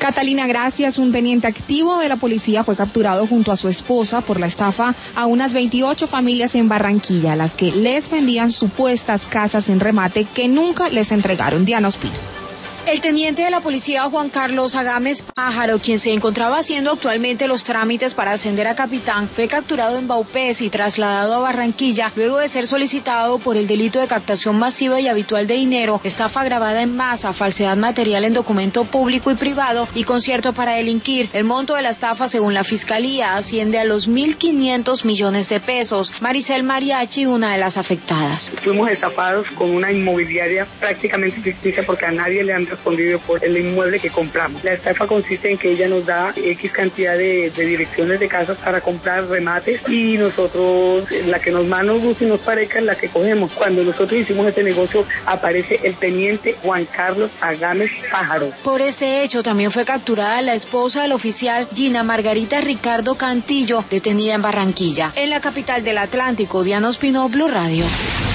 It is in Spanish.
Catalina, gracias. Un teniente activo de la policía fue capturado junto a su esposa por la estafa a unas 28 familias en Barranquilla, a las que les vendían supuestas casas en remate que nunca les entregaron. Diana Ospina. El teniente de la policía Juan Carlos Agames Pájaro, quien se encontraba haciendo actualmente los trámites para ascender a capitán, fue capturado en Vaupés y trasladado a Barranquilla luego de ser solicitado por el delito de captación masiva y habitual de dinero, estafa agravada en masa, falsedad material en documento público y privado y concierto para delinquir. El monto de la estafa, según la fiscalía, asciende a los 1.500 millones de pesos. Maricel Mariachi, una de las afectadas. Fuimos estafados con una inmobiliaria prácticamente ficticia porque a nadie le han respondido por el inmueble que compramos. La estafa consiste en que ella nos da X cantidad de direcciones de casas para comprar remates y nosotros, la que más nos gusta y nos parezca es la que cogemos. Cuando nosotros hicimos este negocio aparece el teniente Juan Carlos Agames Pájaro. Por este hecho también fue capturada la esposa del oficial Gina Margarita Ricardo Cantillo, detenida en Barranquilla. En la capital del Atlántico, Diana Ospino, Blue Radio.